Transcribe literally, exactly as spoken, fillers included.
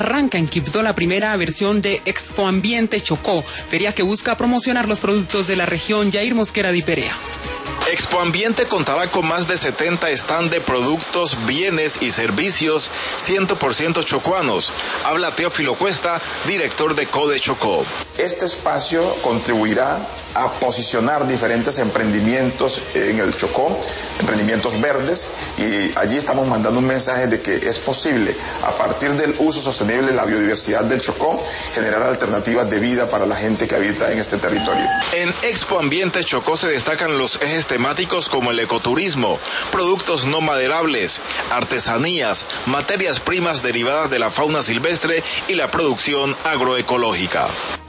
Arranca en Quibdó la primera versión de Expo Ambiente Chocó, feria que busca promocionar los productos de la región. Jair Mosquera de Perea. Expo Ambiente contará con más de setenta stand de productos, bienes y servicios cien por ciento chocuanos. Habla Teófilo Cuesta, director de Code Chocó. Este espacio contribuirá a posicionar diferentes emprendimientos en el Chocó, emprendimientos verdes, y allí estamos mandando un mensaje de que es posible, a partir del uso sostenible de la biodiversidad del Chocó, generar alternativas de vida para la gente que habita en este territorio. En Expo Ambiente Chocó se destacan los ejes temáticos como el ecoturismo, productos no maderables, artesanías, materias primas derivadas de la fauna silvestre y la producción agroecológica.